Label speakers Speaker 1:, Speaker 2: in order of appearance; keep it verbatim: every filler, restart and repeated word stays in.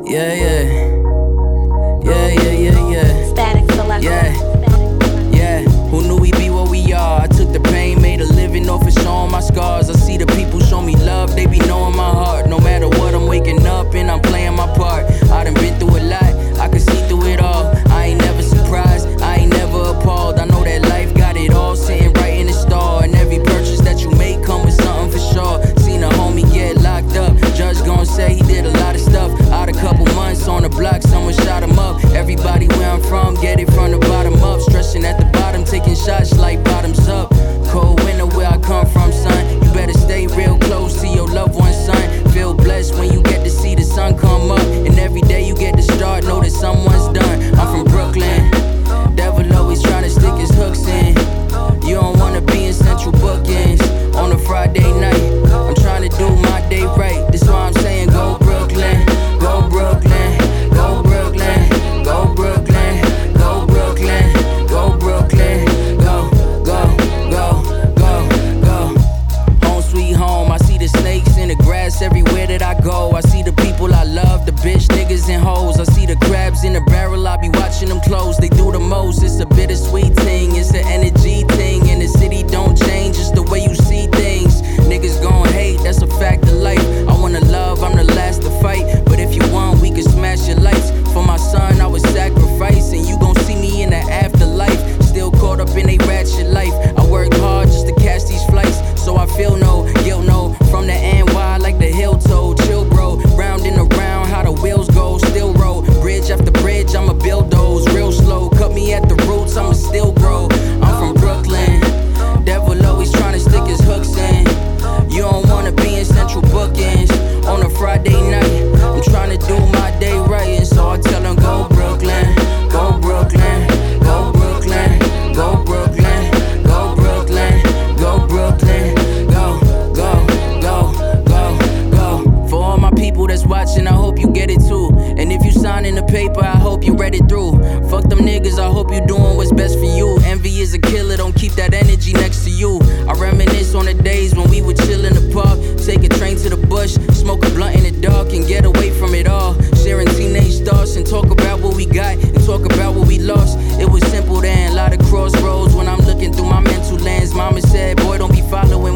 Speaker 1: Yeah, yeah. Yeah, yeah, yeah, yeah.
Speaker 2: Static Selector.
Speaker 1: Yeah, yeah. Who knew we'd be what we are? I took the pain, made a living off of showing my scars. I see the people show me love, they be knowing my heart. No matter what, I'm waking up and I'm playing my part. I done been through a lot, I can see through it all. I ain't never surprised, I ain't never appalled. I know that life got it all sitting right in the store. And every purchase that you make come with something for sure. Seen a homie get locked up, judge gon' say he did a lot of stuff. Out a couple months on the block, someone shot him up. Everybody where I'm from, get it from the bottom up. Stressing at the bottom, taking shots like bottoms up. Cold winter where I come from, son. You better stay real close to your loved one, son. Feel blessed when you get to see the sun come up. And every day you get to start, know that someone's done. I'm from Brooklyn. Devil always trying to stick his hooks in. You don't wanna be in central bookings on a Friday night. I'm trying to do my day right. That's why I'm saying go Brooklyn, go Brooklyn, go Brooklyn, go Brooklyn, go Brooklyn, go Brooklyn, go, go, go, go, go. Home sweet home, I see the snakes in the grass everywhere that I go. I see the people I love, the bitch niggas and hoes. I see the crabs in the barrel, I be watching them close. They do the most, it's a bittersweet thing. It's an energy thing, and the city don't change, it's the way you see things. Niggas gon' hate, that's a fact of life. I wanna love, I'm the last to fight. But if you want, we can smash your lights. For my son, I was sacrificing. You gon' see me in the afterlife. Still caught up in a ratchet life. I worked hard just to catch these flights, so I feel no guilt, no. From the N Y like the hill toe, chill bro. Round and around, how the wheels go, still roll. Bridge after bridge, I'ma build those real slow. Cut me at the roots, I'ma still grow. I'm from Brooklyn. Devil always trying to stick his hooks in. You don't wanna be in central bookings on a Friday night. I'm trying to do my day right, and so I tell them go Brooklyn, go Brooklyn, go Brooklyn, go Brooklyn, go Brooklyn, go Brooklyn, go, go, go, go, go. For all my people that's watching, I hope you get it too. And if you signing the paper, I hope you read it through. Fuck them niggas, I hope you doing what's best for you. Envy is a killer, don't keep that energy next to you. I reminisce on the days when we would chill in the park, take a train to the bush, smoke a blunt in the dark and get away from it all. Sharing teenage thoughts and talk about what we got and talk about what we lost. It was simple then, a lot of crossroads when I'm looking through my mental lens. Mama said, boy, don't be following